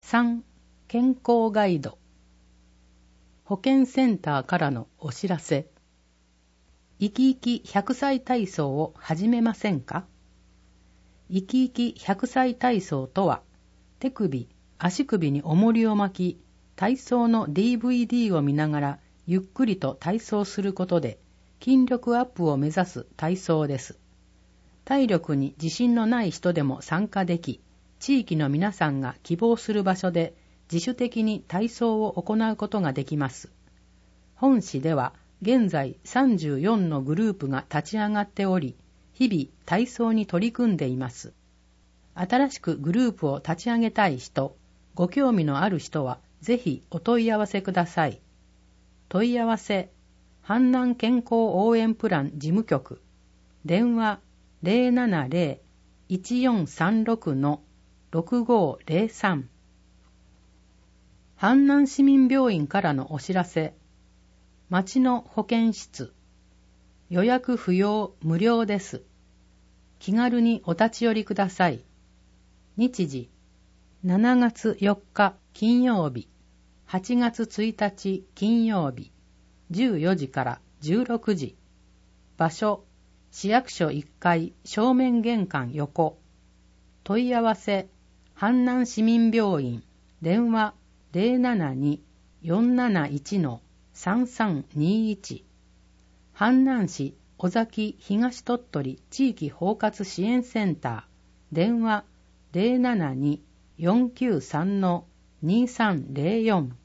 3. 健康ガイド。保健センターからのお知らせ。生き生き100歳体操を始めませんか？生き生き100歳体操とは、手首、足首に重りを巻き、体操の DVD を見ながらゆっくりと体操することで筋力アップを目指す体操です。体力に自信のない人でも参加でき、地域の皆さんが希望する場所で自主的に体操を行うことができます。本市では現在34のグループが立ち上がっており、日々体操に取り組んでいます。新しくグループを立ち上げたい人、ご興味のある人はぜひお問い合わせください。問い合わせ、阪南健康応援プラン事務局、電話 070-1436-6503。阪南市民病院からのお知らせ。町の保健室。予約不要無料です。気軽にお立ち寄りください。日時、7月4日金曜日、8月1日金曜日、14時から16時。場所、市役所1階正面玄関横。問い合わせ、阪南市民病院、電話 072-471-3321。阪南市尾崎東鳥取地域包括支援センター、電話 072-493-2304。